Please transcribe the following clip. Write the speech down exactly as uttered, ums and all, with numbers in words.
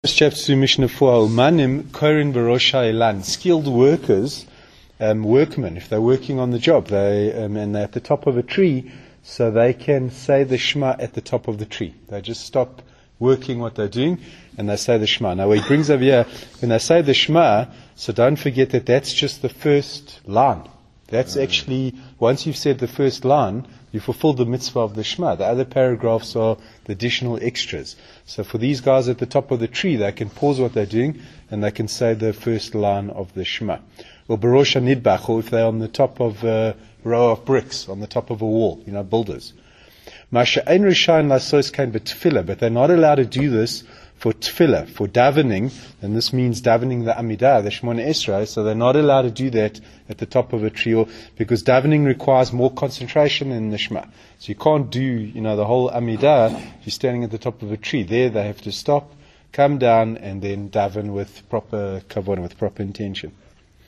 Chapter Mishnah four, Umanim Korin Barosha Elan, skilled workers, um, workmen, if they're working on the job, they um, and they're at the top of a tree, so they can say the Shema at the top of the tree. They just stop working what they're doing, and they say the Shema. Now, he brings over here, when they say the Shema, so don't forget that that's just the first line. That's actually, once you've said the first line, you fulfill the mitzvah of the Shema. The other paragraphs are the additional extras. So for these guys at the top of the tree, they can pause what they're doing and they can say the first line of the Shema. Or Barosha Nidbach, or if they're on the top of a row of bricks, on the top of a wall, you know, builders. Masha ein rishayin lasos kain b'tefillah, but they're not allowed to do this for tefillah, for davening, and this means davening the Amidah, the Shemona Esrei, so they're not allowed to do that at the top of a tree, or, because davening requires more concentration than the Shema. So you can't do, you know, the whole Amidah if you're standing at the top of a tree. There they have to stop, come down, and then daven with proper kavanah, with proper intention.